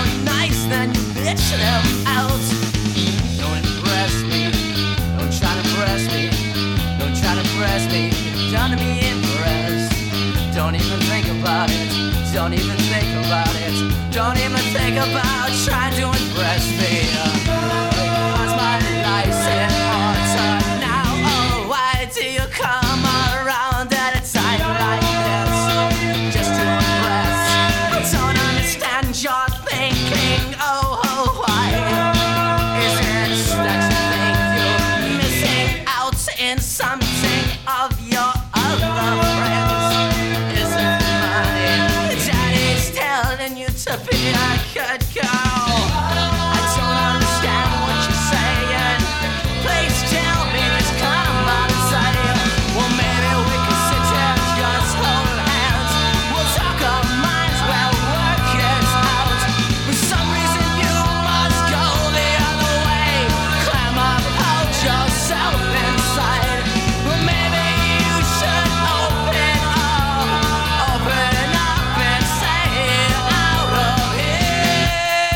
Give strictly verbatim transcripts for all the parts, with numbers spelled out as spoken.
nice, then you bitch them out. Don't impress me, don't try to impress me, don't try to impress me. You're done to be impressed. Don't even think about it, don't even think about it, don't even think about trying to impress me. What's my license on now? Oh, why do you come around at a time like this? Just to impress. I don't understand your thinking. Oh, oh, why is it that you think you're missing out in something of your other friends? Is it money daddy's telling you to be a good girl? I don't understand what you're saying. Please tell me, just come out and say, well, maybe we can sit here and just hold hands. We'll talk our minds, we'll work it out. For some reason you must go the other way. Climb up, hold yourself inside. Well, maybe you should open up, open up and say out of here.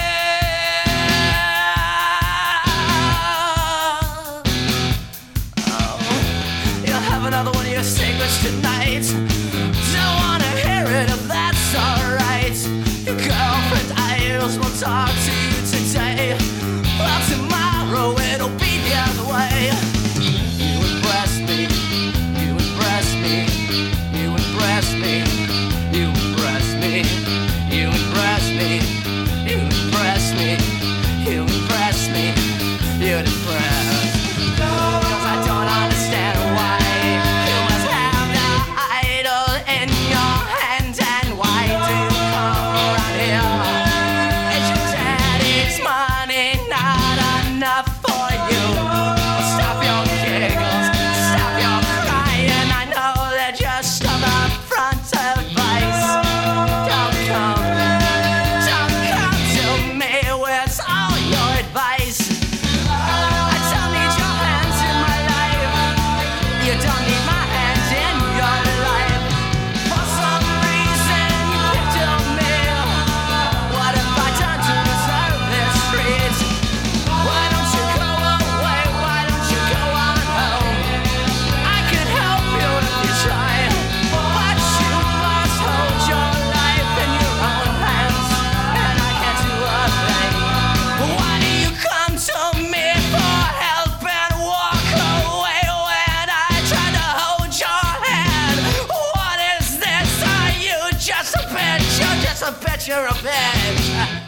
Oh, you'll have another one of your secrets tonight. Don't wanna hear it if that's alright. Your girlfriend idols will talk to you today. Well, tomorrow it'll be the other way. You impress me, you impress me, you impress me, you impress me, you impress me, you impress me, you impress me, you impress. Cause I don't understand why you must have the idol in your hand, and why do you come around here? Is your daddy's money not enough for you? Stop your giggles, stop your crying. I know that you're stuck up front advice. Don't come, don't come to me with all your advice. I don't need your hands in my life. You don't need my hands in your life. For some reason you picked on me. What have I done to deserve this treat? Why don't you go away? Why don't you go on home? I can help you if you try, but you must hold your life in your own hands, and I can't do a thing. Why do you come to me for help and walk away when I try to hold your hand? What is this? Are you just a bitch? You're just a bitch, you're a bitch.